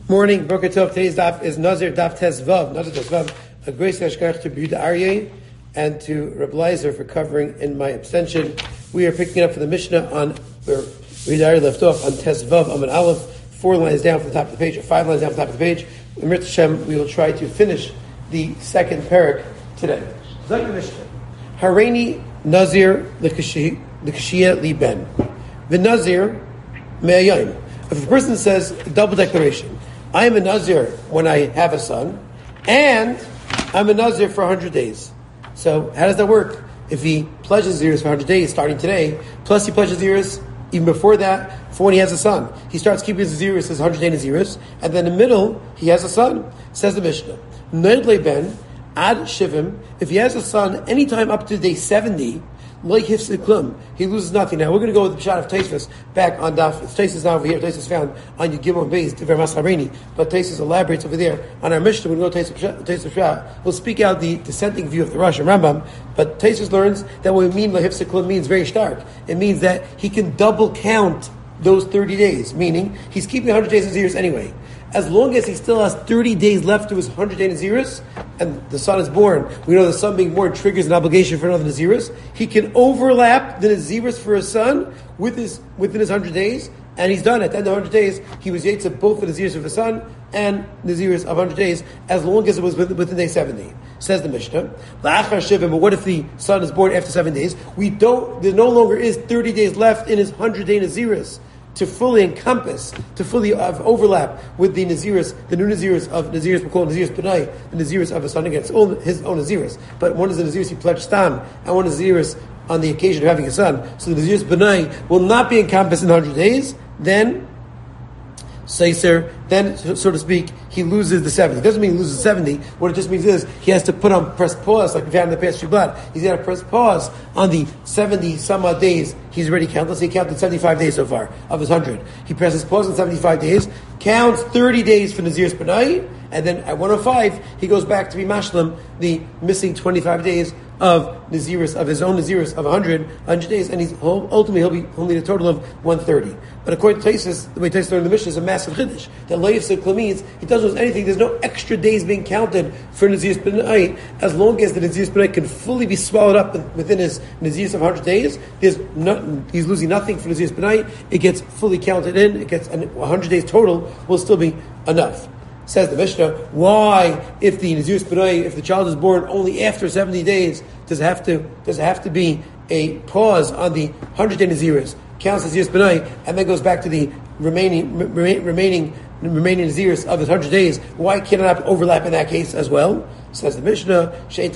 Morning, Boker Tov. Today's daf is Nazir Daf Tes Vav. Nazir Tes Vav. A grace hashkach to Yehuda Aryeh and to Reb Leizer for covering in my abstention. We are picking up for the Mishnah on where Yehuda Aryeh left off on Tes Vav Amud Aleph, 4 lines down from the top of the page, or 5 lines down from the top of the page. In Mirz Hashem, we will try to finish the second parak today. Zayt Mishnah. Hareini Nazir l'kashiyah li ben. The Nazir me'ayayim. If a person says a double declaration, I am a Nazir when I have a son, and I'm a Nazir for 100 days. So how does that work? If he pledges Naziris for 100 days, starting today, plus he pledges Naziris even before that, for when he has a son. He starts keeping his Naziris, his 100-day Naziris, and then in the middle, he has a son. Says the Mishnah, Ned ben ad shivim, if he has a son anytime up to day 70, like hifsiklum, he loses nothing. Now we're going to go with the shot of Tosfos back on Daf. Tosfos now over here. Tosfos found on Yud Gimel Beis Divrei Mas Hareini, but Tosfos elaborates over there on our Mishnah. We're going to go Tosfos Shah. We'll speak out the dissenting view of the Rosh and Rambam, but Tosfos learns that what we mean like hifsiklum means very stark. It means that he can double count those 30 days, meaning he's keeping 100 days of Naziris anyway. As long as he still has 30 days left to his 100-day Naziris, and the son is born, we know the son being born triggers an obligation for another Naziris, he can overlap the Naziris for his son within his 100 days, and he's done. At the end of 100 days, he was Yetzer both the Naziris of the son and Naziris of 100 days, as long as it was within day 70. Says the Mishnah, but what if the son is born after 7 days? There no longer is 30 days left in his 100-day Naziris to fully encompass, to fully have overlap with the Naziris, the new Naziris of Naziris, we call it Naziris B'nai, the Naziris of his son, again, it's his own Naziris. But one is the Naziris he pledged Stam, and one is Naziris on the occasion of having a son. So the Naziris B'nai will not be encompassed in 100 days, then, Seiser, then, so to speak, he loses the 70. It doesn't mean he loses 70. What it just means is he has to press pause, like we've had in the past few blot. He's got to press pause on the 70 some odd days he's already counted. Let's say he counted 75 days so far of his 100. He presses pause on 75 days, counts 30 days for Naziris B'nai, and then at 105, he goes back to be Mashlam, the missing 25 days of Naziris, of his own Naziris of 100 days, and ultimately he'll need a total of 130. But according to Tosfos, the way Tosfos learned the Mishnah is a massive chiddush. That Lo Yifsek means he doesn't lose anything. There's no extra days being counted for Naziris B'nai, as long as the Naziris B'nai can fully be swallowed up within his Naziris of 100 days. He's losing nothing for Naziris B'nai. It gets fully counted in. It gets 100 days total will still be enough. Says the Mishnah, why, if the Naziris B'nai, if the child is born only after 70 days, does it have to be a pause on the 100-day Naziris, counts Naziris B'nai, and then goes back to the remaining Naziris of his 100 days? Why can't it not overlap in that case as well? Says the Mishnah,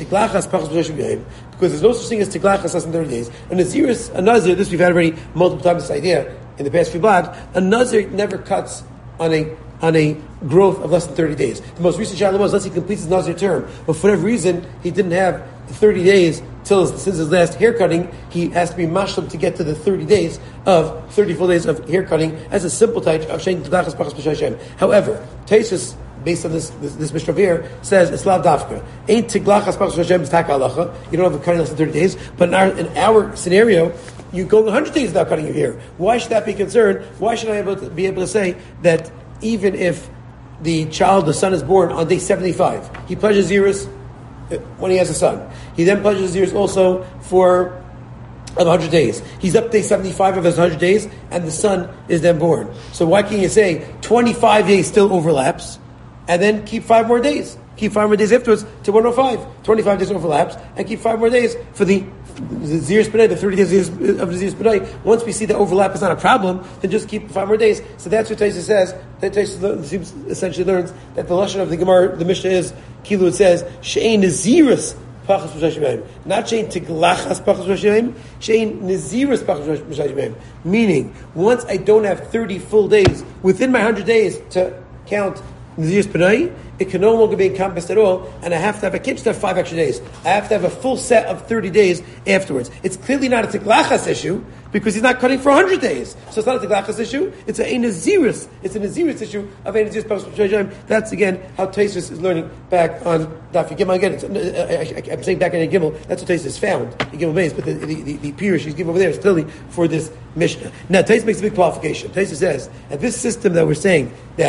because there's no such thing as tiglachas less than 30 days. A Nazir, this we've had already multiple times this idea in the past few blogs, a Nazir never cuts on a growth of less than 30 days. The most recent shaila was, let's say he completes his Nazir term, but for whatever reason, he didn't have the 30 days since his last haircutting, he has to be mashlam to get to the 30 full days of haircutting as a simple type of shein tlachas pachas b'shashem. However, Tosfos, based on this Mishnah here, says it's lav dafka. Ain't tiglachas pachas b'shashem is taka halacha. You don't have a cutting less than 30 days, but in our scenario, you go 100 days without cutting your hair. Why should that be concerned? Why should I be able to say that even if the son is born on day 75, he pledges Naziris when he has a son. He then pledges Naziris also for 100 days. He's up to day 75 of his 100 days, and the son is then born. So why can't you say 25 days still overlaps, and then keep 5 more days? Keep 5 more days afterwards to 105. 25 days overlaps, and keep 5 more days for the Naziris B'nai, the 30 days of Naziris B'nai. Once we see that overlap is not a problem, then just keep 5 more days. So that's what Tosfos says. That Tosfos essentially learns that the lashon of the Gemara, the Mishnah is, Kilu, it says, She'ein Naziris pachas b'shashim, not she'ein tiglachas pachas b'shashim, she'ein Naziris pachas b'shashim. Meaning, once I don't have 30 full days within my 100 days to count Naziris B'nai, it can no longer be encompassed at all, and I can't just have 5 extra days. I have to have a full set of 30 days afterwards. It's clearly not a tiglachas issue, because he's not cutting for 100 days. So it's not a tiglachas issue, it's a Naziris. It's a Naziris issue of a Naziris pachas b'shashim. That's again how Tosfos is learning back on Daf Gimel. Again, I'm saying back in Gimel, that's what Tosfos found in Gimel Beis, but the Pirush he's given over there is clearly for this Mishnah. Now Tosfos makes a big qualification. Tosfos says that this system that we're saying that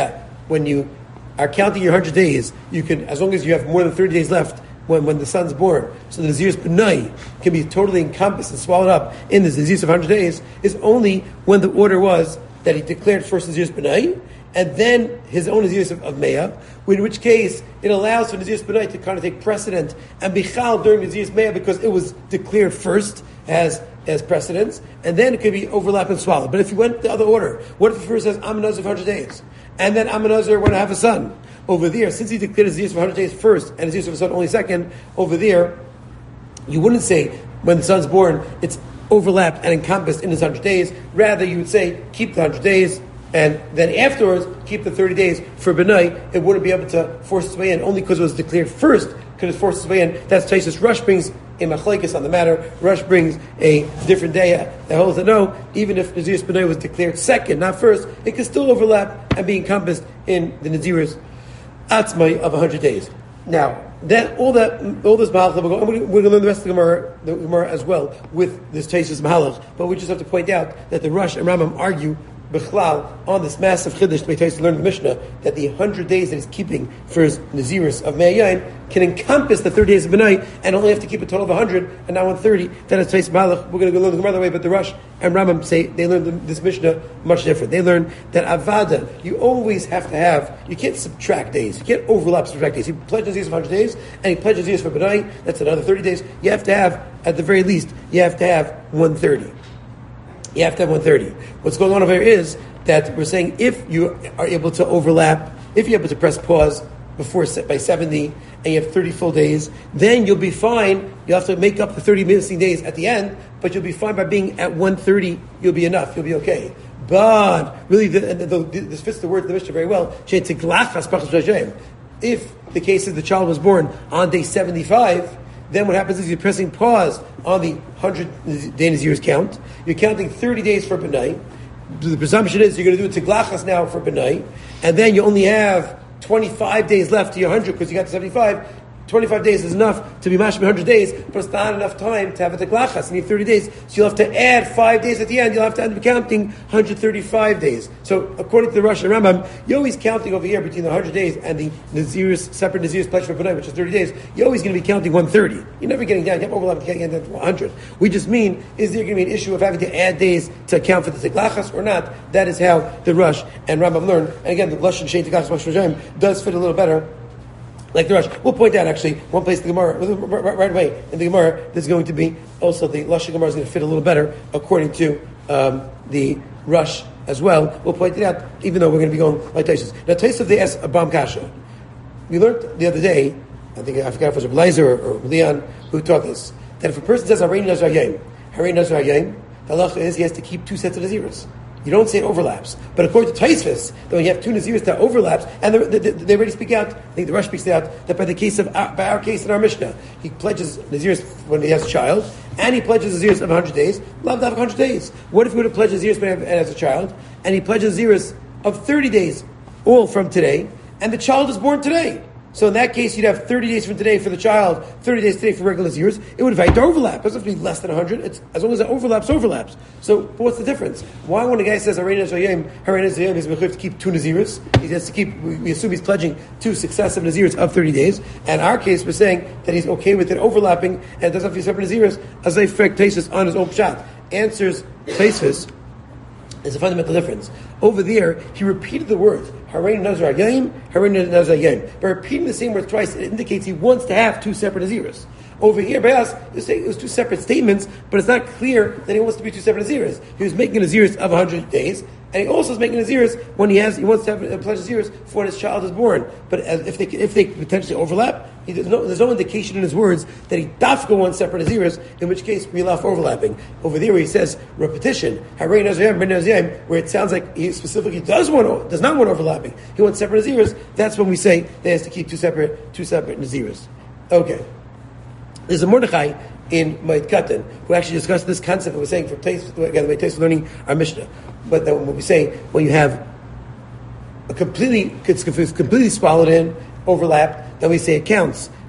when you are counting your 100 days, you can, as long as you have more than 30 days left when the son's born, so the Nazirus B'nai can be totally encompassed and swallowed up in the Nazirus of 100 days, is only when the order was that he declared first Nazirus B'nai, and then his own Nazirus of Meah, in which case it allows for Nazirus B'nai to kind of take precedent and be chal during Nazirus Meah because it was declared first as precedence, and then it could be overlapped and swallowed. But if you went the other order, what if the first says, I'm a Nazir of 100 days, and then I'm a Nazir when I have a son? Over there, since he declared his Nazirus of 100 days first, and his Nazirus of a son only second, over there, you wouldn't say, when the son's born, it's overlapped and encompassed in his 100 days. Rather, you would say, keep the 100 days, and then afterwards, keep the 30 days for B'nai. It wouldn't be able to force its way in, only because it was declared first, could it force its way in. That's Taisus. Rush brings a machlekes on the matter. Rush brings a different day that holds that no, even if Nazirus B'nai was declared second, not first, it could still overlap and be encompassed in the Nazirus Atzmai of 100 days. Now, then all this Mahalach, we're going to learn the rest of the Gemara as well with this Taisus Mahalach, but we just have to point out that the Rush and Rambam argue Bechlal on this massive chiddush to learn the Mishnah that the 100 days that he's keeping for his Nazirus of Me'ayin can encompass the 30 days of B'nai and only have to keep a total of 100 and not 130. That is Taisus Mahalach. We're going to go learn the Gemara that way, but the Rush and Rambam say they learn this Mishnah much different. They learn that Avada, you always have to have, you can't subtract days, you can't overlap subtract days. He pledges Nazirus of 100 days and he pledges Nazirus for B'nai, that's another 30 days. You have to have, at the very least, you have to have 130. You have to have 130. What's going on over here is that we're saying if you are able to overlap, if you're able to press pause by 70 and you have 30 full days, then you'll be fine. You'll have to make up the 30 missing days at the end, but you'll be fine by being at 130. You'll be enough. You'll be okay. But really, this fits the word of the Mishnah very well. If the case is the child was born on day 75, then what happens is you're pressing pause on the 100 day Nazirus count. You're counting 30 days for B'nai. The presumption is you're going to do Tiglachas now for B'nai, and then you only have 25 days left to your 100 because you got to 75. 25 days is enough to be mashma 100 days, but it's not enough time to have a Tiglachas. You need 30 days, so you'll have to add 5 days at the end. You'll have to end up counting 135 days. So according to the Rosh and Rambam, you're always counting over here between the 100 days and the Nazirus, separate Nazirus pledge for B'nai, which is 30 days. You're always going to be counting 130. You're never getting down. You have overlap, you can't get down to 100. We just mean, is there going to be an issue of having to add days to account for the Tiglachas or not? That is how the Rosh and Rambam learn. And again, the Lashon Shein Tiglachas Mashra does fit a little better like the Rush. We'll point out actually one place in the Gemara, right away in the Gemara, there's going to be also the Lashon Gemara is going to fit a little better according to the Rush as well. We'll point it out, even though we're going to be going like Taisus. Now, Taisus, they asked Abam Kasha. We learned the other day, I forgot if it was Blazer or Leon who taught this, that if a person says Harein Nazar Yayim, the halacha is he has to keep 2 sets of Naziris. You don't say it overlaps. But according to Taisvis, that when you have 2 Naziris that overlaps, and they already speak out, I think the Rush speaks out, that by our case in our Mishnah, he pledges Naziris when he has a child, and he pledges Naziris of 100 days, love to have 100 days. What if he would have pledged Naziris when he has a child, and he pledges Naziris of 30 days, all from today, and the child is born today? So in that case, you'd have 30 days from today for the child, 30 days today for regular years. It would invite to overlap. It doesn't have to be less than 100. It's, as long as it overlaps. So what's the difference? Why when a guy says, Harein Nazayim, he's mechuyev to keep 2 Naziris? He has to keep, we assume he's pledging 2 successive Naziris of 30 days. And in our case, we're saying that he's okay with it overlapping and it doesn't have to be separate Naziris, as they frek Taisus on his own shot. Answers Taisus. There's a fundamental difference. Over there, he repeated the word Harein Nazar Yayim, Harein Nazar Yayim. By repeating the same word twice, it indicates he wants to have 2 separate Naziris. Over here, by us, it was 2 separate statements, but it's not clear that he wants to be 2 separate Naziris. He was making a Naziris of 100 days, and he also is making a Naziris when he wants to have a pledge of Naziris for when his child is born. But if they potentially overlap, there's no indication in his words that he dafka wants separate Naziris, in which case we allow for overlapping. Over there, where he says repetition, Harein Nazayim, Harein Nazayim, where it sounds like he specifically does not want overlapping. He wants separate Naziris. That's when we say that he has to keep 2 separate Naziris. Okay. There's a Mordechai in Moed Katan who actually discussed this concept. We're saying from Taisus, again, the way Taisus learning our Mishnah. But then what we say when you have it's completely swallowed in, overlapped, then we say it counts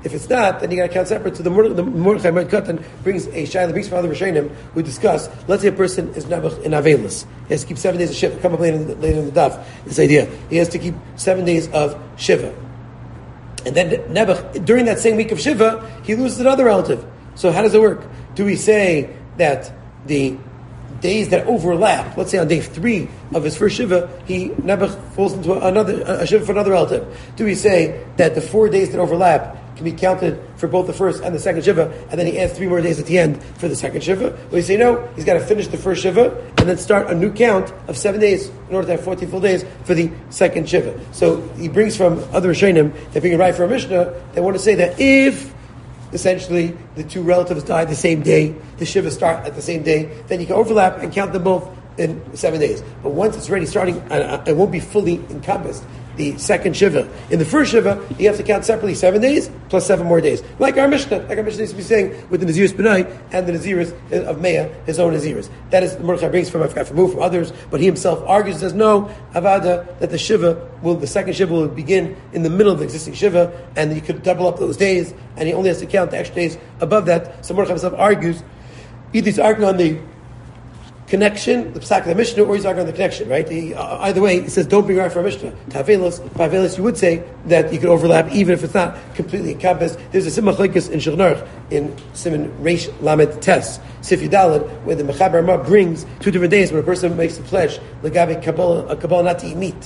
If it's not, then you got to count separate. So the Mordechai Katan brings a shayla, brings from other Rishonim who discuss. Let's say a person is nebuch in Avelis. He has to keep 7 days of Shiva. Come up later in the daf. This idea. He has to keep 7 days of Shiva. And then Nebuch, during that same week of Shiva, he loses another relative. So how does it work? Do we say that the days that overlap, let's say on day 3 of his first Shiva, Nebuch falls into a Shiva for another relative? Do we say that the 4 days that overlap can be counted for both the first and the second Shiva, and then he adds 3 more days at the end for the second Shiva? Well, we say no, he's got to finish the first Shiva and then start a new count of 7 days in order to have 14 full days for the second Shiva. So he brings from other Rishonim that being right for a Mishnah, they want to say that if essentially the 2 relatives die the same day, the Shiva start at the same day, then you can overlap and count them both in 7 days. But once it's already starting, it won't be fully encompassed. The second Shiva. In the first Shiva, you have to count separately 7 days plus 7 more days. Like our Mishnah used to be saying with the Naziris B'nai and the Naziris of Meah, his own Naziris. That is, Mordechai brings from others, but he himself argues, says no, Avada, that the second Shiva will begin in the middle of the existing Shiva, and you could double up those days, and he only has to count the extra days above that. So Mordechai himself argues, either he's arguing on the connection, the psak of the Mishnah, or he's arguing on the connection, right? Either way, he says, don't bring right for a Mishnah. To Havelis, you would say that you could overlap even if it's not completely encompassed. There's a simach like this in Shulchan Aruch, in Siman Reish Lamed Tes, Sif Yudalad, where the Mechaber Ramah brings 2 different days when a person makes a pledge, Lagabe Kabbalah not to eat meat.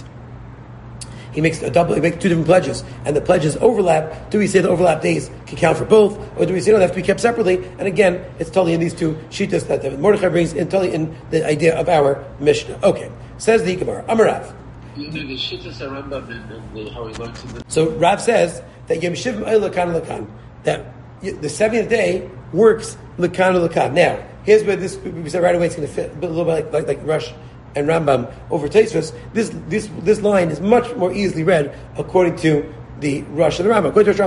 He makes 2 different pledges, and the pledges overlap. Do we say the overlap days can count for both, or do we say no, they have to be kept separately? And again, it's totally in these 2 shittas that Mordechai brings, and totally in the idea of our Mishnah. Okay, says the Gemara, Amarav. You know the shittas are Rambam and how he learns in the... So Rav says that Yom Shiv Lakan, that the 70th day works Lakan. Now, here's where this we said right away. It's going to fit a little bit like Rush and Rambam over Tosfos. This line is much more easily read according to the Rush and the Rambam. According to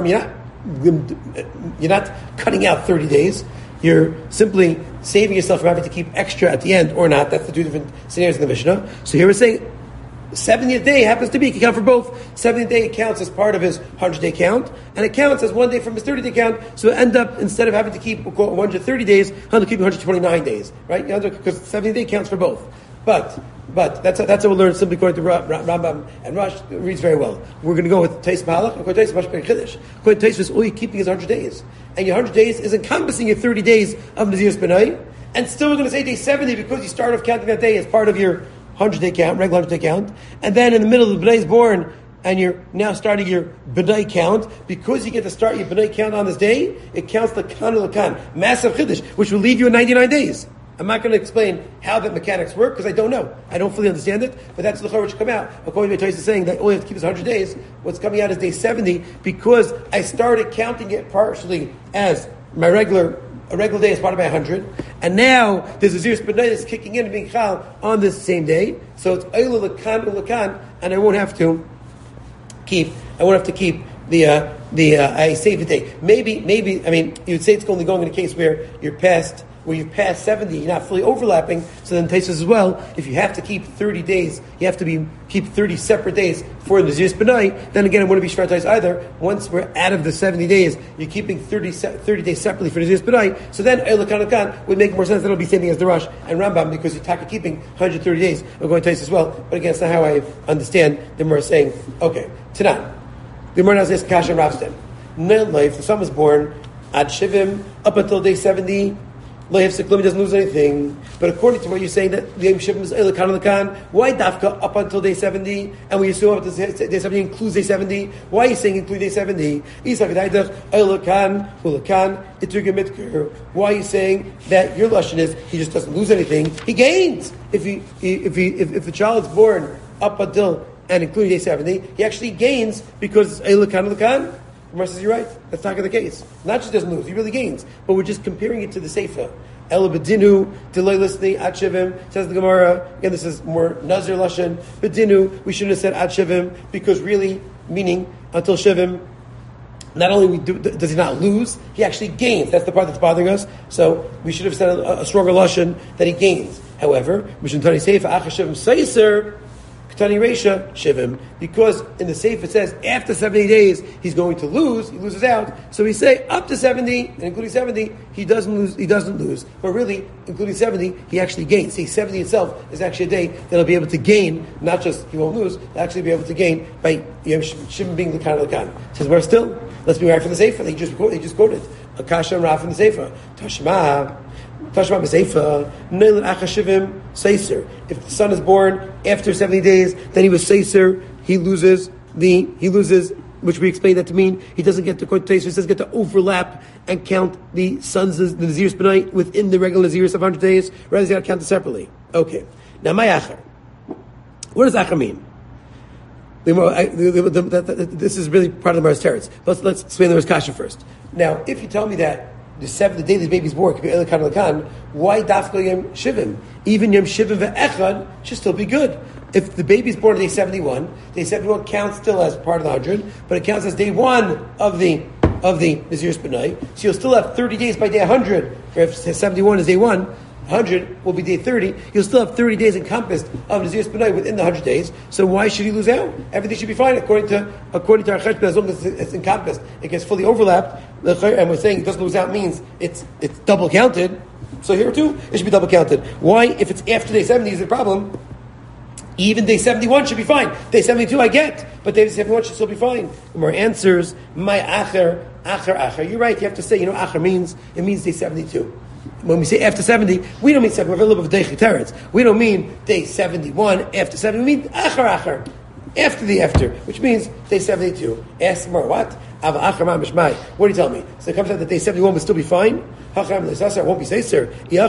Rambam, you're not cutting out 30 days. You're simply saving yourself from having to keep extra at the end or not. That's the 2 different scenarios in the Mishnah. So here we're saying 70th day happens to be, he can count for both. 70th day counts as part of his 100-day count, and it counts as 1 day from his 30-day count, so it end up, instead of having to keep 130 days, he'll keep 129 days, right? Because 70th day counts for both. But that's how we'll learn simply according to Rambam and Rush. It reads very well. We're going to go with Teis Mahalach. According to Teis, Mashpeh Chiddush. According to Teis, all you're keeping is 100 days, and your 100 days is encompassing your 30 days of Naziris B'nai, and still we're going to say day 70 because you start off counting that day as part of your 100-day count, regular 100-day count, and then in the middle of the B'nai is born, and you're now starting your B'nai count, because you get to start your B'nai count on this day, it counts the Lakan, massive Chiddush, which will leave you in 99 days. I'm not going to explain how the mechanics work, because I don't know. I don't fully understand it, but that's the Chor which come out. According to Tosfos saying that all you have to keep is 100 days, what's coming out is day 70, because I started counting it partially as a regular day is part of my 100, and now there's a Naziris B'nai that's kicking in and being chal on this same day, so it's Eilu Lakan, and I won't have to keep the I save the day. Maybe I mean you'd say it's only going in a case where you've passed 70, you're not fully overlapping. So then Tosfos as well, if you have to keep 30 days, you have to keep 30 separate days for the Naziris B'nai. Then again, it wouldn't be Shvar either. Once we're out of the 70 days, you're keeping 30 days separately for the Naziris B'nai. So then Eilu would make more sense. That'll be the same thing as the Rush and Rambam, because you're keeping 130 days. We're going to Tosfos as well. But again, it's not how I understand the Gemara saying, okay, Tanan. The Gemara now says Kasha and Ravstem. Life, the son was born at Shivim up until day 70. Lohev Siklum doesn't lose anything. But according to what you're saying, that the Yom Shivim is Lakan, why Dafka up until day 70? And we assume up to day 70 includes day 70. Why are you saying include day 70? Why are you saying that your Lashon is he just doesn't lose anything? He gains. If the child is born up until and including day 70, he actually gains because it's Lakan. Gemara says you're right. That's not the case. Not just doesn't lose, he really gains. But we're just comparing it to the Sefer. El bedinu delay listening at shivim, says the Gemara. Again, this is more Nazir Lashon. Bedinu, we shouldn't have said at shivim, because really, meaning until shivim, not only does he not lose, he actually gains. That's the part that's bothering us. So we should have said a stronger Lashon that he gains. However, Mishnah Tani Sefer Achashivim Seiser. Tani Reisha Shivim, because in the Seif it says after 70 days he's going to lose, he loses out. So we say up to 70, and including 70, he doesn't lose. But really, including 70, he actually gains. See, 70 itself is actually a day that he'll be able to gain, not just he won't lose, he'll actually be able to gain by Yom Shivim being the kind of the kan. Says where still? Let's be right from the Sefer. They just quoted Akasha and Raf in the Sefer. Tashma b'Seifa Neilan Achashivim Seiser. If the son is born after 70 days, then he was Seiser. He loses, which we explained that to mean he doesn't get to he doesn't get to overlap and count the sons, the Naziris B'nai within the regular Naziris of 100 days. Rather, he's got to count it separately. Okay. Now, my Acher. What does Acher mean? This is really part of the Mars Teretz. Let's explain the Mars Kasha first. Now, if you tell me that the day this baby's born could be Elikan Lakan, why Dafka Yom Shivim? Even Yom Shivim ve'echad should still be good. If the baby's born on day 71 counts still as part of the 100, but it counts as day 1 of the Naziris B'nai, so you'll still have 30 days by day 100. Or if 71 is day 1, 100 will be day 30. You'll still have 30 days encompassed of Naziris B'nai within the 100 days. So why should he lose out? Everything should be fine according to our Cheshbon, as long as it's encompassed. It gets fully overlapped. And we're saying it doesn't lose out means it's double counted. So here too, it should be double counted. Why? If it's after day 70 is the problem. Even day 71 should be fine. Day 72 I get, but day 71 should still be fine. More answers. My acher. You're right. You have to say. Acher means day 72. When we say after 70, we don't mean 70. We're a little bit of Teretz. We don't mean day 71 after 70. We mean acher. After, which means day 72. Ask more what? What do you tell me? So it comes out that day 71 will still be fine. It won't be seiser.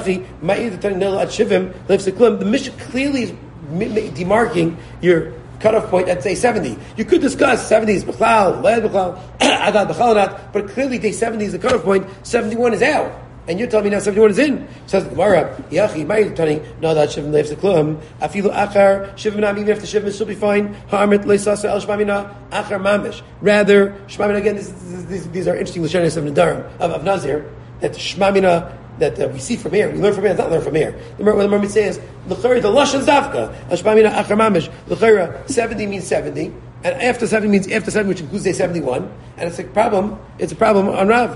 The Mishnah clearly is demarking your cutoff point at day 70. You could discuss 70 is B'chlal, Led B'chlal, Agad B'chlal not, but clearly day 70 is the cutoff point, 71 is out. And you're telling me now 71 is in. Says the Gemara, Yachi, Ma'ir Tani, no, that Shivim leifs the klum. Afilu Achar, Shivim Nam, even after Shivim, still be fine. Ha'amrit leisasa el Shmamina, Achar Mamish. Rather, Shmamina, again, these are interesting Lashonis of Nadarim, of Nazir, that Shmamina, that we see from here, we learn from here, it's not learn from here. The Mermit says, the Lashon Zavka, Shmamina Achar Mamish, L'chayra, 70 means 70. And after 70 means after 70, which includes day 71. And it's a problem on Rav.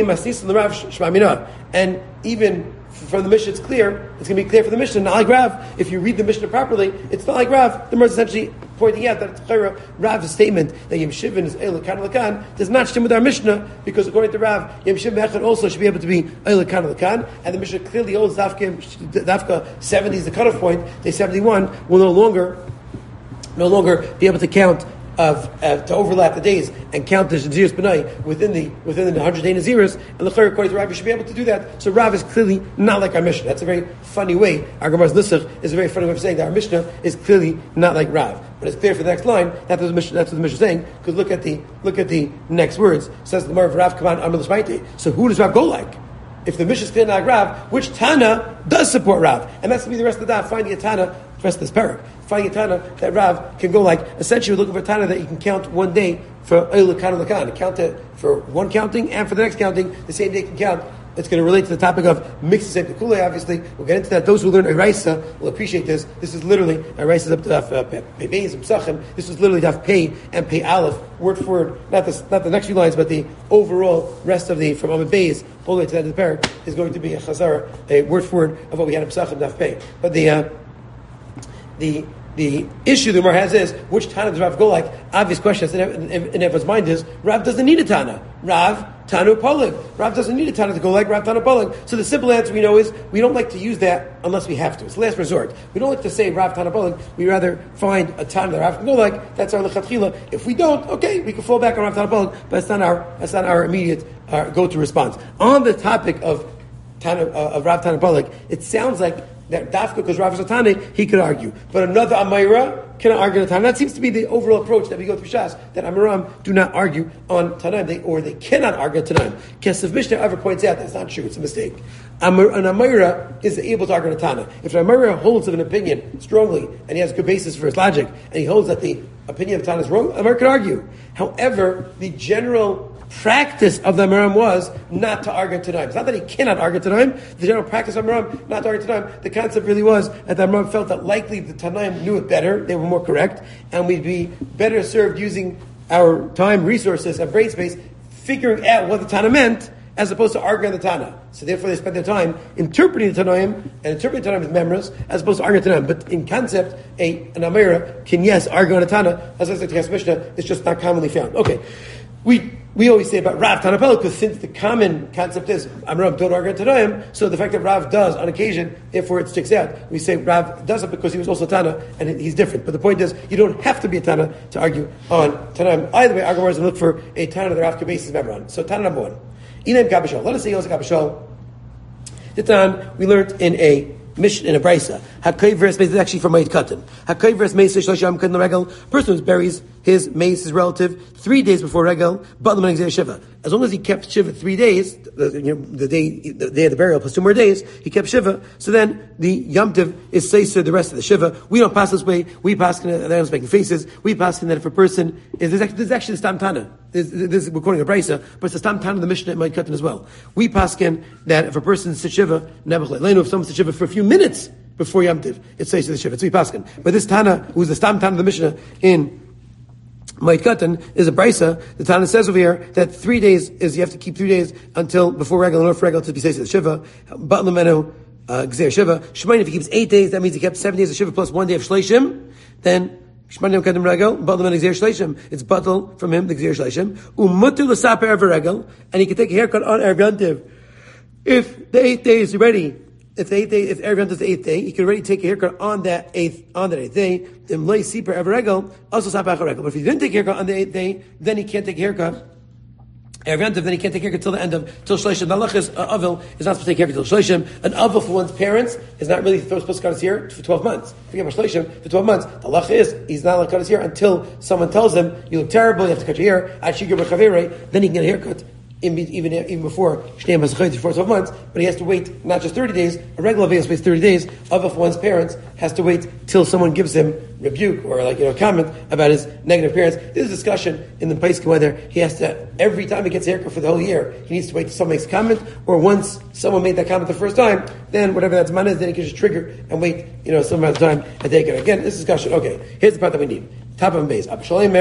And even from the Mishnah, it's clear. It's going to be clear for the Mishnah, not like Rav. If you read the Mishnah properly, it's not like Rav. The Mer is essentially pointing out that Rav's statement that Yom Shivin is Eilakan Lakan does not stem with our Mishnah, because according to Rav, Yom Shivin Echad also should be able to be Eilakan Lakan. And the Mishnah clearly holds Dafka 70 is the cutoff point. Day 71 will no longer be able to count to overlap the days and count the Naziris B'nai within the 100-day Naziris, and the according to Rav, you should be able to do that. So Rav is clearly not like our Mishnah. That's a very funny way. Our Gemara's Nusach is a very funny way of saying that our Mishnah is clearly not like Rav. But it's clear for the next line that's what the Mishnah is saying. Because look at the next words. It says the Gemara of Rav Kavan Amar L'Shmaite. So who does Rav go like? If the Mishnah is clear like Rav, which Tana does support Rav? And that's going to be the rest of that. Finding a Tana, the rest of this parak. Finding a Tana that Rav can go like, essentially we're looking for a Tana that you can count one day for Eilakan Lakan. Count it for one counting, and for the next counting, the same day can count. It's going to relate to the topic of mixed same Kulei, obviously. We'll get into that. Those who learn Eraisa will appreciate this. This is literally, Eraisa is up to Daf Pei Beis and Psachim. This is literally Daf Pei and Pei Aleph, word for word. Not the next few lines, but the overall rest of from Amid Beis all the way to the end of the parak is going to be a Chazara, a word for word of what we had in Psachim Daf Pei. But the issue the Gemara has is, which Tana does Rav go like? Obvious question in everyone's mind is, Rav doesn't need a Tana. Rav, Tanu Polig. Rav doesn't need a Tana to go like Rav Tanu Polig. So the simple answer we know is, we don't like to use that unless we have to. It's the last resort. We don't like to say Rav Tanu Polig. We rather find a Tana that Rav can go like. That's our Lechatchila. If we don't, okay, we can fall back on Rav Tanu Polig, but that's not our immediate go-to response. On the topic of Rav Tanu Polig, it sounds like that Dafka, because Rav is a Tana, he could argue. But another Amayra cannot argue on a Tana. That seems to be the overall approach that we go through Shas, that Amaram do not argue on Tanaim, they cannot argue on Tanaim. Kesef Mishnah ever points out that's not true, it's a mistake. An Amayra is able to argue on a Tana. If an Amayra holds of an opinion strongly, and he has a good basis for his logic, and he holds that the opinion of Tana is wrong, Amayra can argue. However, the general practice of the Amaram was not to argue Tanaim. It's not that he cannot argue Tanaim. The general practice of Amaram, not to argue Tanaim. The concept really was that the Amaram felt that likely the Tanaim knew it better, they were more correct, and we'd be better served using our time, resources, and brain space, figuring out what the Tana meant, as opposed to arguing the Tana. So therefore they spent their time interpreting the Tanaim, and interpreting the Tanaim with memories, as opposed to arguing the Tanaim. But in concept, an Amira can, yes, argue on a Tana, as I said to Mishnah, it's just not commonly found. Okay. We always say about Rav Tanapel, because since the common concept is Amram don't argue Tanaim, so the fact that Rav does on occasion, therefore it sticks out. We say Rav does it because he was also Tana, and he's different. But the point is, you don't have to be a Tana to argue on Tanaim. Either way, Agamar is going to look for a Tana that Rav can base his member on. So Tana number one. Inam Kabashal. Let us say he was a Kabashal. The Tan we learned in a Mishnah in a Brisa. Hakayvers mace is actually from Ma'id Katan. Hakayvers mace Shlasham Katan Regel. Person who buries his mace, his relative, 3 days before Regel, but the Shiva. As long as he kept Shiva 3 days, the day of the burial plus 2 more days, he kept Shiva. So then the Yom Tov is Seiser the rest of the Shiva. We don't pass this way. We pass in that everyone's making faces. We pass in that if a person is this is actually the Stam Tana. This we're quoting a Brisa, but it's the Stam Tana of the Mishnah in Ma'id Katan as well. We pass in that if a person sits Shiva, if someone sits Shiva for a few minutes before Yom Tov, it says to the Shiva. It's Paskin. But this Tana, who's the Stam Tana of the Mishnah in Ma'id Katan, is a Brisa. The Tana says over here that 3 days is you have to keep 3 days until before Regel, in order for Regel to be says to the Shiva. But Lamenu Gzer Shiva. Shemayin, if he keeps 8 days, that means he kept 7 days of Shiva plus 1 day of Shleishim. Then Shemayin Kadam Regel, but Lamenu Gzer Shleishim. It's batal from him the Gzer Shleishim. Umutu l'saper ever Regel, and he can take a haircut on Erev Yom Tov. If the 8th day is ready. If Erev Yom Tov is the 8th day, he can already take a haircut on that 8th day. Then Mlei Siper Ever Regel, also Sapach Regel. But if he didn't take a haircut on the 8th day, then he can't take a haircut. Erev Yom Tov, then he can't take a haircut till the end of till Shleishim. The halach is Avil is not supposed to take a haircut till Shleishim. An Avil for one's parents is not really supposed to cut his hair for 12 months. Forget about Shleishim for 12 months. The halach is he's not allowed to cut his hair until someone tells him you look terrible, you have to cut your hair. Then he can get a haircut. Even before Shnei Masachayt, before 12 months, but he has to wait not just 30 days, a regular Avos waits 30 days, of one's parents has to wait till someone gives him rebuke or comment about his negative appearance. There's a discussion in the Paiskim whether he has to, every time he gets a haircut for the whole year, he needs to wait till someone makes a comment, or once someone made that comment the first time, then whatever that man is, then he can just trigger and wait, some amount of time and take it. Again, this discussion, okay, here's the part that we need. Top of base.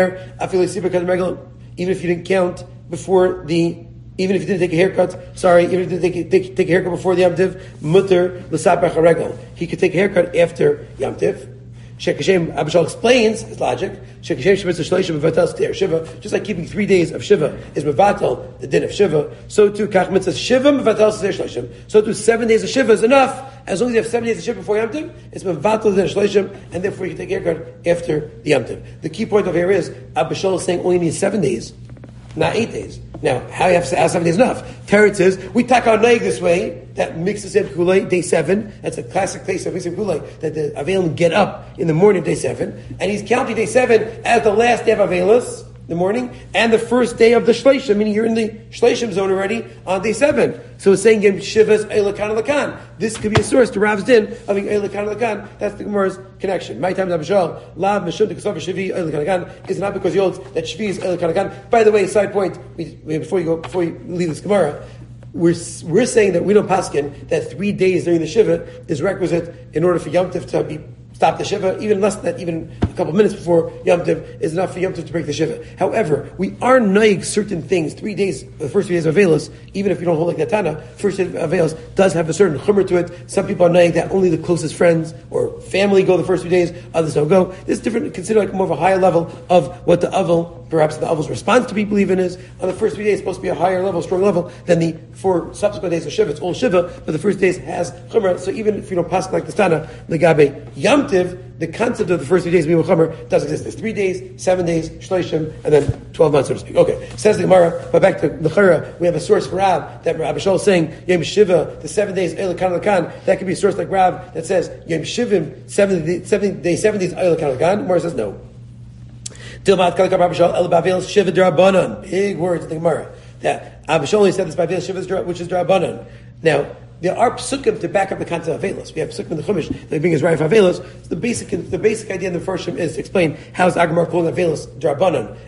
Even if you didn't count before even if you didn't take a haircut, even if you didn't take a haircut before the Yom Tiv, mutter l'sapach haregel. He could take a haircut after Yom Tiv. Shekashem, Abishal explains his logic. Shekashem Shemitz Shleishim Mevatel Ster Shiva. Just like keeping 3 days of Shiva is Mevatel, the din of Shiva, so too Kach Mitzvah Shiva Mevatel Ster Shleishim. So too 7 days of Shiva is enough. As long as you have 7 days of Shiva before Yom Tiv, it's Mevatel the din of Shleishim, and therefore you can take a haircut after the Yom Tiv. The key point over here is Abishal is saying only needs 7 days, not 8 days. Now, how you have to ask 7 days enough? Teretz says, we take our naig this way, that mixes in Kulei, day 7. That's a classic case of mixing Kulei, that the Avelim get up in the morning of day 7. And he's counting day 7 as the last day of Avelis, the morning, and the first day of the Shleishim, meaning you're in the Shleishim zone already on day 7. So it's saying Yom Shivas Eilakan Lakan. This could be a source to Rav's din of Eilakan Lakan. That's the Gemara's connection. My time Abishal, Lav Meshun Tekasov Shvi Eilakan Lakan is not because he holds that Shvi is Eilakan Lakan. By the way, side point, before you leave this Gemara, we're saying that we don't paskin that 3 days during the Shiva is requisite in order for Yom Tov to be stop the Shiva, even less than that, even a couple of minutes before Yom Tov is enough for Yom Tov to break the Shiva. However, we are naig certain things, 3 days, the first 3 days of Avelos, even if you don't hold like that Tana, first day of Avelos does have a certain chumr to it. Some people are naig that only the closest friends or family go the first 3 days, others don't go. This is different, considered like more of a higher level of what the Avel, perhaps the Avel's response to people even is. On the first 3 days, it's supposed to be a higher level, strong level than the 4 subsequent days of Shiva. It's all Shiva, but the first days has chumr. So even if you don't pass like the Tana, the Gabe Yom Tiv, the concept of the first 3 days being Chomer does exist. There's 3 days, 7 days, Shleishim, and then 12 months, so to speak. Okay, says the Gemara, but back to the Chara, we have a source for Rav, that Rabbi Shaul is saying, Yom Shiva, the 7 days, Eilakan Lakan, that could be a source like Rav that says, Yom Shivim, 7 days, 7 days, Eilakan Lakan. Gemara says no. Dilmat Kalakar Rabbi Shaul, El Bavel Shiva D'Rabbanan. Big words in the Gemara. That Rabbi Shaul only said this by Bavel Shiva, which is D'Rabbanan. Now, there are psukim to back up the concept of Avelos. We have psukim in the Chumash that bring as Raya for Avelos. The basic idea in the first is to explain how is Agamar calling Avelos Drabanan,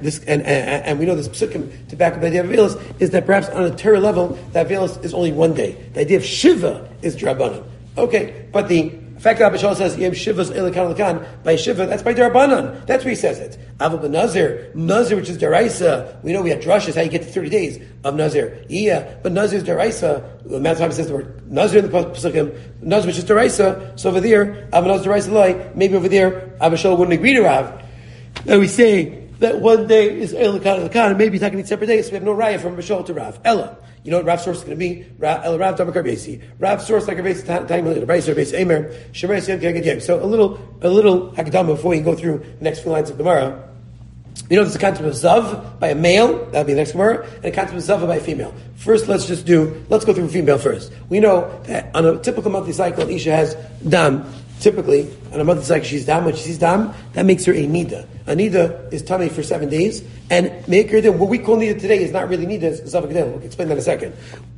and we know this psukim to back up the idea of Avelos is that perhaps on a Torah level, that Avelos is only one day. The idea of Shiva is Drabanan. Okay, but the fact that Abishal says Yem Shiva's Elikan Lakan by Shiva, that's by Darabanan. That's where he says it. Avol Nazir, which is Daraisa. We know we have drushes how you get to 30 days of Nazir. Yeah, but Nazir is Daraisa. The Matzah says the word Nazir in the Pesukim, Nazir which is Daraisa. So over there, Avol Nazir Daraisa Lai. Maybe over there, Abishal wouldn't agree to Rav. Now we say that one day is Elikan Lakan, and maybe talking separate days. So we have no raya from Abishal to Rav. Ella. You know what Rav's source is going to be? Rav Damakar Besi. Rav's source like a base time later. Base Emer. Shemer Yem Keged Yem. So a little hakdama before we go through the next few lines of Gemara. You know there's a concept of zav by a male. That'll be the next Gemara, and a concept of zava by a female. First, let's go through female first. We know that on a typical monthly cycle, Isha has dam. Typically, on a monthly cycle, she's dam. When she sees dam, that makes her a nida. A nida is tummy for 7 days, and make her what we call nida today is not really nida. It's zava gedel. We'll explain that in a second.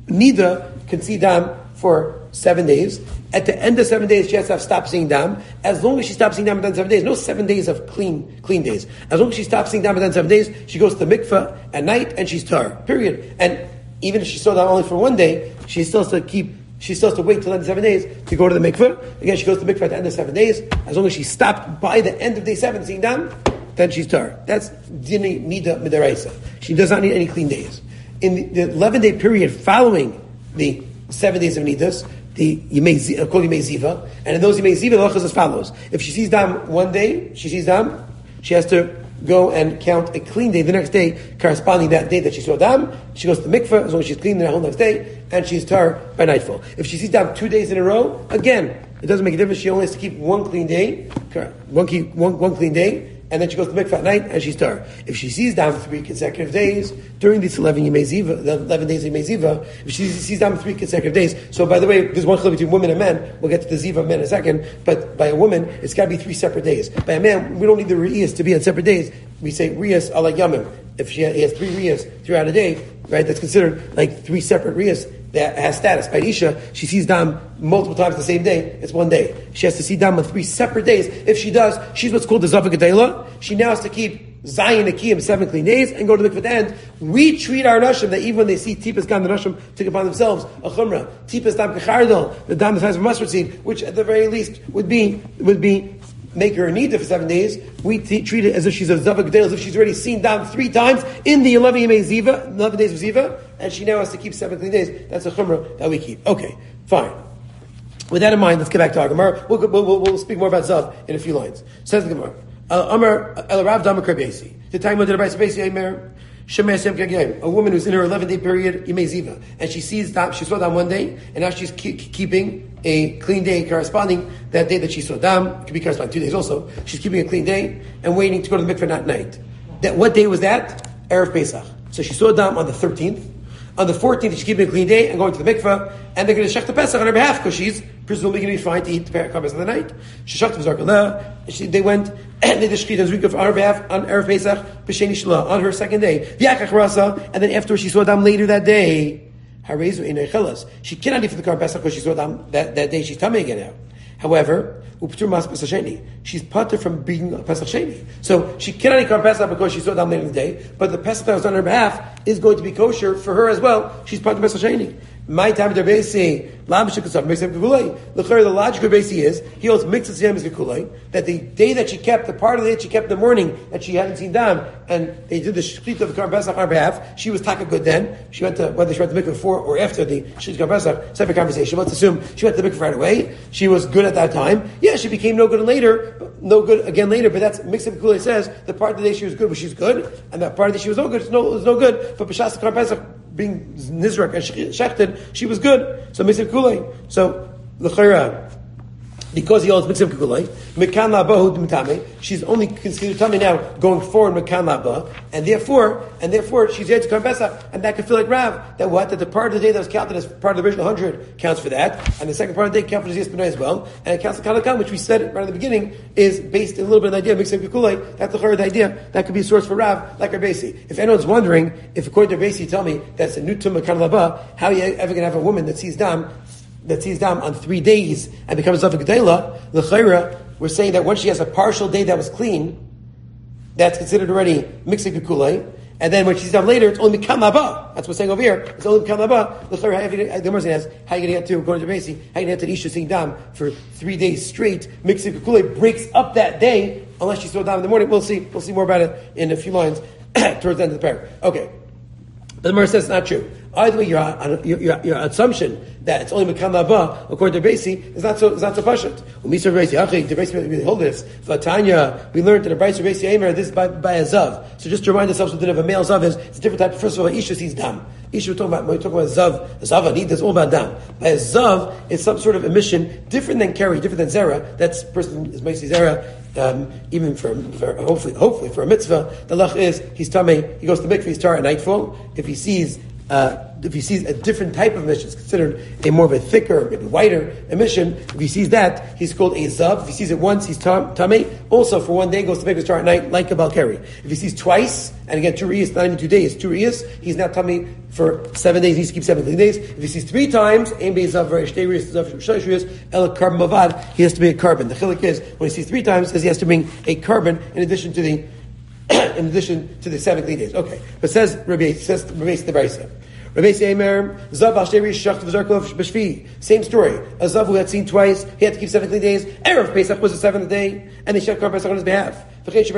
Nida can see dam for 7 days. At the end of 7 days, she has to stop seeing dam. As long as she stops seeing dam within 7 days, no 7 days of clean days. As long as she stops seeing dam within 7 days, she goes to the mikveh at night and she's tar. Period. And even if she saw dam only for 1 day, she still has to wait till the end of 7 days to go to the mikveh. Again, she goes to the mikveh at the end of 7 days. As long as she stopped by the end of day 7 seeing dam, then she's tar. That's dini nida midaraisa. She does not need any clean days. In the 11-day period following the 7 days of nidas, the called Yimei Ziva, and in those Yimei Ziva, the halacha is as follows: if she sees dam 1 day, she has to go and count a clean day the next day, corresponding that day that she saw dam. She goes to the mikveh as long as she's clean the whole next day, and she's tar by nightfall. If she sees dam 2 days in a row, again, it doesn't make a difference. She only has to keep one clean day, one clean day, and then she goes to mikveh at night, and she's tar. If she sees dam 3 consecutive days during these 11 days of Yimei Ziva, if she sees dam 3 consecutive days, so by the way, there's one chiluk between women and men. We'll get to the Ziva of men in a second. But by a woman, it's got to be 3 separate days. By a man, we don't need the riyas to be on separate days. We say riyas ala yamim. If he has 3 riyas throughout a day, right, that's considered like 3 separate riyas that has status. By Isha, she sees dam multiple times the same day, it's 1 day. She has to see dam on 3 separate days. If she does, she's what's called the Zava Gedela. She now has to keep Zayin Akiyim 7 clean days and go to the mikveh at the end. We treat our Nashim that even when they see Tipas Gam, the Nashim take upon themselves a Chumrah. Tipas Dam Kechardal, the dam the size of a mustard seed, which at the very least would be make her a nida for 7 days. We treat it as if she's a Zava Gedel, as if she's already seen dam 3 times in the 11 days of Ziva, and she now has to keep 7 clean days. That's a chumrah that we keep. Okay, fine. With that in mind, let's get back to our Gemara. We'll speak more about Zav in a few lines. Says the Gemara, Amar El Rav Damakar Besi. The time of the Rabbi Besi Aimer. A woman who's in her 11-day period, Yimei Ziva, and she saw dam 1 day, and now she's keeping a clean day corresponding that day that she saw dam. It could be corresponding 2 days also. She's keeping a clean day and waiting to go to the mikveh that night. What day was that? Erev Pesach. So she saw dam on the 13th. On the 14th, she's keeping a clean day and going to the mikveh, and they're going to shech the Pesach on her behalf because she's presumably going to be fine to eat the Pesach of the night. They went and they did shechita on her behalf on Erev Pesach b'sheni shlah on her second day. And then afterwards, she saw dam later that day. She cannot eat for the Karban Pesach because she saw dam that day. She's coming again now. However, she's pater from being a Pesach Sheni. So she cannot eat Karban Pesach because she saw dam later in the day, but the Pesach that was on her behalf is going to be kosher for her as well. She's pater Pesach Sheni. My time to basi the logical basi is he holds mixed yam is kulay that the day that she kept, the part of the day that she kept in the morning that she hadn't seen dam, and they did the shechita of the Karban Pesach on her behalf, she was taka good then. She went to, whether she went to the mikveh before or after the shechita Karban Pesach, separate conversation. Let's assume she went to the mikveh right away. She was good at that time. Yeah, she became no good no good again later. But that's mixed up kulay says the part of the day she was good, she's good, and that part of the day she was no good, was no good. But b'shas Karban Pesach being nizrak and shechted, she was good. So mitzvah kulei. So l'chayra, because he holds mitzvah kulei, mekan la'ba mitame. She's only considered tummy now going forward mekan la'ba, and therefore she's there to come Pesach, and that could feel like Rav that the part of the day that was counted as part of the original 100 counts for that, and the second part of the day counts for the Ziyas as well, and it counts the Kalakam, which we said right at the beginning is based in a little bit of the idea of mitzvah kulei. That's the third idea that could be a source for Rav, like Rabbeisi. If anyone's wondering, if according to Rabbeisi, tell me that's a new tumah mekan la'ba, how are you ever going to have a woman that sees dam that sees dam on 3 days and becomes zav gedela, l'chayra, we're saying that once she has a partial day that was clean, that's considered already mixing kulei. And then when she's done later, it's only mikam haba. That's what we're saying over here. It's only mikam haba. The Gemara asks, how are you going to get to, according to Basi, how are you going to get to the Isha seeing dam for 3 days straight? Mixing kulei breaks up that day, unless she saw dam in the morning. We'll see more about it in a few lines towards the end of the paragraph. Okay. But the Gemara says it's not true. Either way, your assumption that it's only Mekam Haba, according to Basi, is not so pashut. Umisar Basi, the Basi really hold this. Vatanya, we learned that a Basi Basi Aimer, this is by a Zav. So just to remind ourselves what the of a male Zav is, it's a different type. First of all, Isha sees dam. Isha, we're talking about Zav, the Zav Anid, that's all about dam. By a Zav, it's some sort of emission, different than Keri, different than Zera. That's person is Basi Zera, even for hopefully for a mitzvah. The lach is, he's tamei, he goes to mikveh, he's tar at nightfall. If he sees a different type of emission, it's considered a more of a thicker, maybe whiter emission. If he sees that, he's called a zav. If he sees it once, he's tamei. Also, for 1 day, goes to make a start at night, like a balkari. If he sees twice, and again, 2 riyas, not even 2 days, 2 riyas, he's not tamei for 7 days. He needs to keep 7 days. If he sees 3 times, ein zav shtei riyas, zav shlosh riyas, el carbon mavad, he has to be a carbon. The chilik is when he sees 3 times, says he has to bring a carbon in addition to the 7 clean days. Okay, but says Rabbi the Brisa. Rabbi Eimer, Zav Ashteri Shacht V'Zarkov B'Shvi. Same story. A Zav who had seen twice, he had to keep 7 clean days. Erev Pesach was the 7th day, and they shech Kar Pesach on his behalf. And also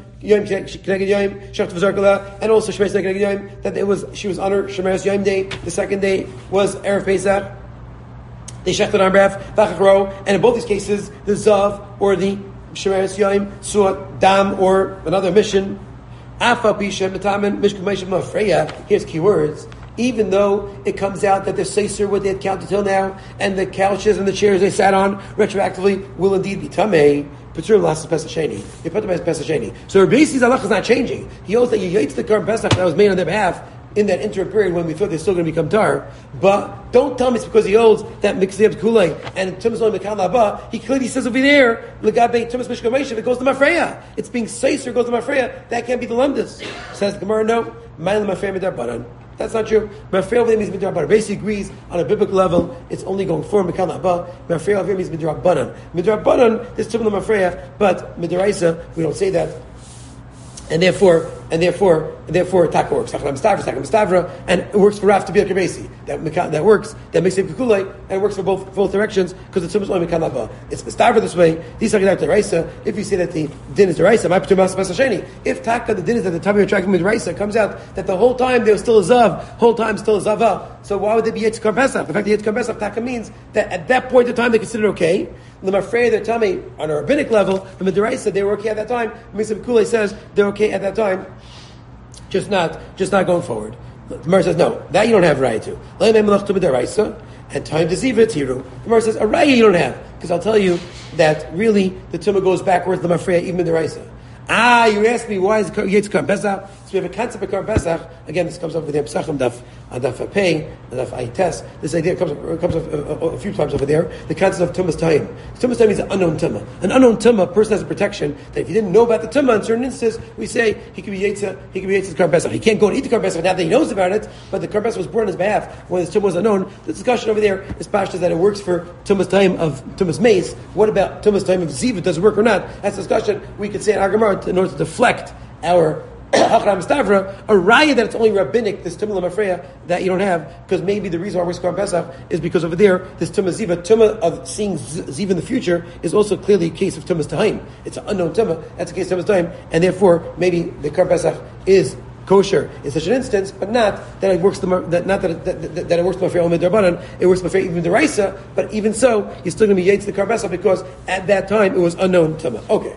Shemais Yom, that she was on her Shemais Yom day. The 2nd day was Erev Pesach. They shechted on her behalf, Vachachro, and in both these cases, the Zav or the Shemais Yom saw dam or another mission. Afa Pisha Metamen Mishkum Meishim Mafreya. Here's key words. Even though it comes out that the Seiser, what they had counted till now, and the couches and the chairs they sat on, retroactively will indeed be Tamei, Petur Las Pesacheni. They put them as Pesacheni. So Rabbi Yisi's halach is not changing. He holds that you yates the Karm Pesach that was made on their behalf in that interim period when we thought they're still going to become tar. But don't tell me it's because he holds that Miksiyab Kulei and Tumas only Mekal Haba. He clearly says over there, Legabe Tumas Mishka Meishav, it goes to Mafreya. It's being Seiser, goes to Mafreya. That can't be the Lumdus. Says the Gemara, no. Ma'il Mafreya Midar Baran. That's not true. Mafreya over there means Midar Baran. Basically agrees on a biblical level, it's only going for Mekal Haba. Mafreya over here means Midar Baran. Midar Baran, there's Tumas Mafreya, but Midaraisa, we don't say that. And therefore, Taka works. And it works for Raf to be a Kabesi. That works. That makes it Kukulay, and it works for both directions because the Tzum is only Mekam Haba. It's Mistavra this way. These are the Raisa. If you say that the din is the Raisa, my Ptumas Pasasheni. If Taka the din is that the time you're tracking with Raisa comes out that the whole time there was still a Zav, whole time still a Zava. So why would they be Yitzkar Pesach? The fact that Yitzkar Pesach Taka means that at that point in time they consider it okay. The Mafreya, they're telling me on a rabbinic level, the Midaraisa, they were okay at that time. Mr. Kulei says they're okay at that time, just not going forward. The Gemara says, no, that you don't have raya to. And time to ziva tiru. The Gemara says, a raya you don't have. Because I'll tell you that really the tumah goes backwards, the Mafreya, even Midaraisa. You asked me why is it Yitzkar Pesach? So we have a concept of Kar Pesach. Again, this comes up with the Pesachim Daf Pei, Daf Aites. This idea comes up a few times over there. The concept of Tumas Taim. Tumas Taim means an unknown Tumah. An unknown Tumah, a person has a protection that if you didn't know about the Tumah in certain instances, we say he could be Yitzkar Kar Pesach. He can't go and eat the Kar Pesach now that he knows about it, but the Kar Pesach was born on his behalf when his Tumah was unknown. The discussion over there is pashtas that it works for Tumas Taim of Tumas Mace. What about Tumas Taim of Ziva? Does it work or not? That's a discussion we could say in our Gemara in order to deflect our Hachram Stavra, a raya that it's only rabbinic, this Tumah Mafreya, that you don't have, because maybe the reason why we're Skar Pesach is because over there, this Tumah Ziva, Tumah of seeing Ziva in the future, is also clearly a case of Tumah's Tahim. It's an unknown Tumah, that's a case of Tumah's Tahim, and therefore, maybe the Kar Pesach is kosher in such an instance, but not that it works that it works Mafreya only Darbanan, it works Mafreya even the Raisa, but even so, you're still going to be Yates the Kar Pesach because at that time, it was unknown Tumah. Okay.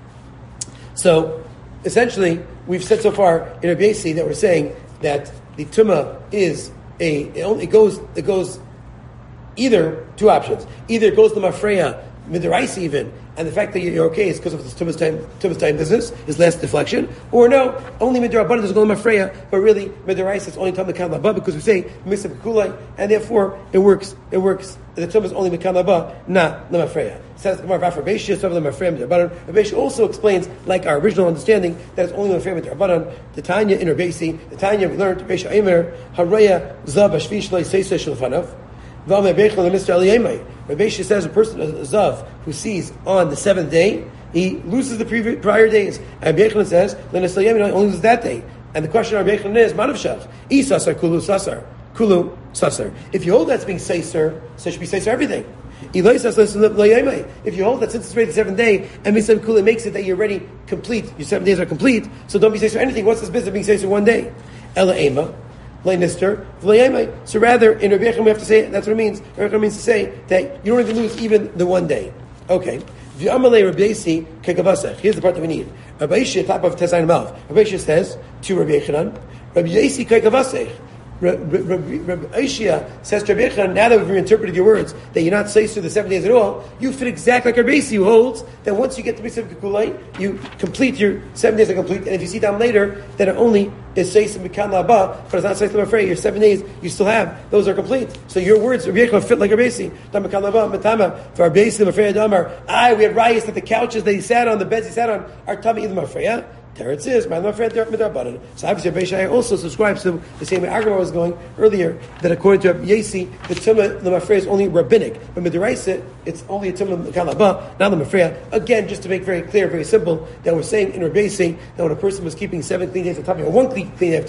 So, essentially, we've said so far in Rabbi Yossi that we're saying that the Tumah is it goes either two options. Either it goes to Mafreya, Midaraisa even, and the fact that you're okay is because of this Tumas time business, is less deflection, or no, only Midarabanan doesn't go to Mafreya, but really Midaraisa is only Tam Mekam Haba because we say Misav Kulai, and therefore it works, the Tumah is only Mekam Haba, not the Mafreya. Says the Gemara, Rabbeinu, some of them are Mafreya Midarabanan. Rabbeinu also explains, like our original understanding, that it's only Mafreya Midarabanan. The Tanya in Rabbeinu, the Tanya we learned, Rabbeinu Eimer, Haraya Zav Ashvi Shloi Seisei Shulfanav. Rabbi Shia says a person, a Zav, who sees on the seventh day, he loses the prior days. And Rabbi Yechon says, only loses that day. And the question of Rabbi Yechon is, Manavshach, Isasar, Kulu Sasar. Kulu Sasar. If you hold that's being Seiser, so it should be Seiser everything. If you hold that since it's already the seventh day, and Misam Kula makes it that you're already complete, your 7 days are complete, so don't be Seiser anything. What's this business of being Seiser one day? Ela Ema. So rather, in Rabbi Yechon we have to say, that's what it means. Rabbi Yechon means to say that you don't even lose even the one day. Okay. Here's the part that we need. Rabbi Yishia, top of Tezayin Malv. Rabbi Yishia says to Rabbi Yechanan, Rabbi Yisi Kekavasech. Rabbi Yishia says to Rabbi Yechanan, now that we've reinterpreted your words, that you're not says through the 7 days at all, you fit exactly like Rabbi Yisi, who holds that once you get to Mitzvah Kekulai, you complete your 7 days are complete, and if you see down later, that it only is Seis and Mikan Laba, but it's not Seis Lama Frey, your 7 days you still have, those are complete. So your words, Rabbi Yechanan, fit like Rabbi Yisi. Tam Mikan Laba, Matama, for Rabbi Yisi, Lama Frey Adamar, we had riots that the couches that he sat on, the beds he sat on, are Tami Idam Freya. Teretz is my friend. So obviously, Rabbi Shai also subscribes to the same way Agamar was going earlier. That according to Rabbi Yasi, the tumah the mafreya is only rabbinic, but midiraisa it's only a tumah kalaba, not the mafreya. Again, just to make very clear, very simple, that we're saying in Rabbi Yasi that when a person was keeping 7 clean days of tumah, or one clean day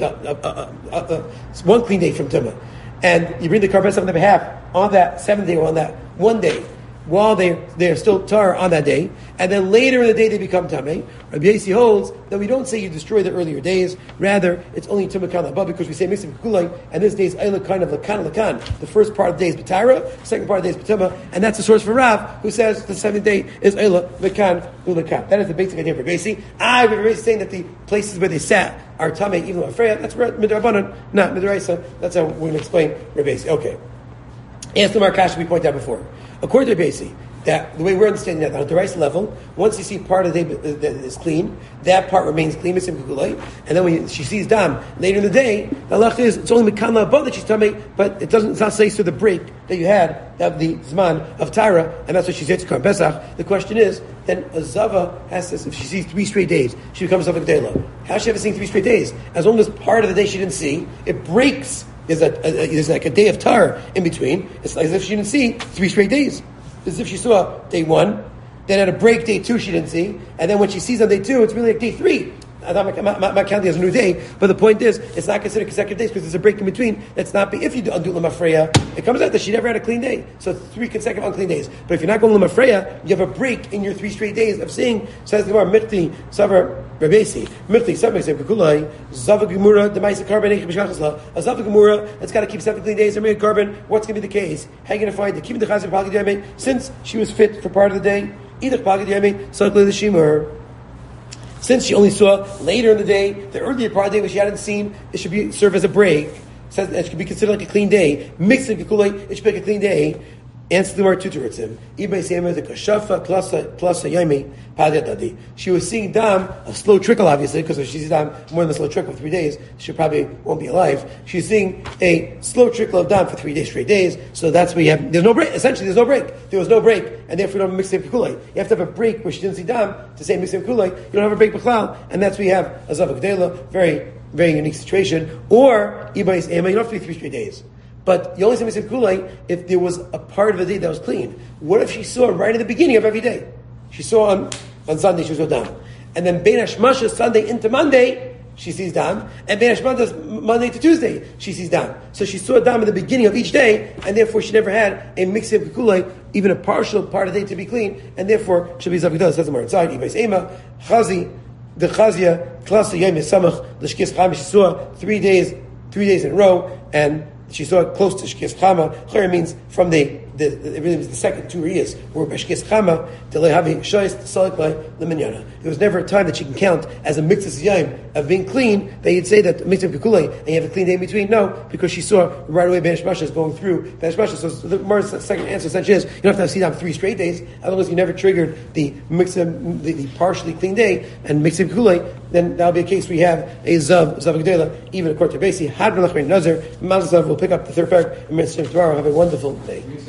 from tumah, and you bring the karban on their behalf on that 7th day or on that one day, while they're still tar on that day, and then later in the day they become tamei. Rabbi Yasi holds that we don't say you destroy the earlier days, rather it's only tumah kalaba, because we say mixing kulay, and this day is ayla kind of lakan. The first part of the day is betara, second part of the day is betama, and that's the source for Rav, who says the 7th day is ayla lakan ulakan. That is the basic idea of Rabbi Yasi. Rabbi Yasi saying that the places where they sat are tamei, even afreya. That's midrabanan, not midraisa. That's how we're going to explain Rabbi Yasi. Okay. Ask the Markash we pointed out before. According to Rabbi Yasi, that the way we're understanding that on the rice level, once you see part of the day that is clean, that part remains clean, and then when she sees dam later in the day, the halach is it's only mikan la'abah that she's tummy, but it's not say to the break that you had of the zman of Tara, and that's what she said to Karban Pesach. The question is, then a zava has this, if she sees 3 straight days, she becomes a Gdela. How has she ever seen 3 straight days? As long as part of the day she didn't see, it breaks. There's like a day of tar in between. It's like as if she didn't see 3 straight days. It's as if she saw day 1, then at a break day 2 she didn't see, and then when she sees on day 2, it's really like day 3. I'm not counting as a new day, but the point is, it's not considered consecutive days because there's a break in between. That's not be if you undo Lamafreya, it comes out that she never had a clean day. So it's 3 consecutive unclean days. But if you're not going Lamafreya, you have a break in your 3 straight days of seeing. Says the Gemara, Mirti Savar Rabesi, Mirti Savar Kakulai, Zava Gemura, the Maisa Carbon, a Zava Gemura that's got to keep 7 clean days. Or made carbon. What's going to be the case? How are you going to find the keeping the Chazir Pagid Yamei since she was fit for part of the day? Either Pagid Yamei, Sakli the Shimur. Since she only saw later in the day, the earlier part of the day which she hadn't seen, it should serve as a break. It should be considered like a clean day. Mixed with Kikulay, it should be like a clean day. Answer the Gemara Tutoritzim. She was seeing dam, a slow trickle, obviously, because if she sees dam more than a slow trickle for 3 days, she probably won't be alive. She's seeing a slow trickle of dam for 3 days, straight days. So that's where you have. There's no break. Essentially, there's no break. There was no break, and therefore you don't mix it with kulay. You have to have a break where she didn't see dam to say mix it with kulay. You don't have a break b'chlal, and that's where you have a zavak dela. Very, very unique situation. Or ibais ema. You don't have to be 3 straight days. But you only say Mitzvah Kulay if there was a part of the day that was clean. What if she saw right at the beginning of every day? She saw on Sunday, she saw dam. And then Bein Hashmasha, Sunday into Monday, she sees dam. And Bein Hashmasha, Monday to Tuesday, she sees dam. So she saw dam at the beginning of each day, and therefore she never had a Mitzvah Kulay, even a partial part of the day to be clean, and therefore she'll be Zavidah. Says the Mar inside, Ibais Ema, Chazi, the Chazia, Klasa Yom Samach, L'Shkis Cham, she saw 3 days in a row, and she saw it close to Shkis Chama. Chayr means from it really means the second 2 years, where Bashkis Chama, Telehavi Shais, Salik by Leminyana. There was never a time that she can count as a mitzvah yom of being clean, that you'd say that mitzvah Kukulay, and you have a clean day in between. No, because she saw right away Benesh Masha is going through Benesh Masha. So the Mar's second answer essentially is, you don't have to see that 3 straight days, as long as you never triggered the mitzvah, the partially clean day, and mitzvah Kukulay, then that'll be a case where you have a Zav Gdela, even according to Basi, Hadran Lachrin Nazar, Mazav will pick up the third paragraph, and tomorrow have a wonderful day.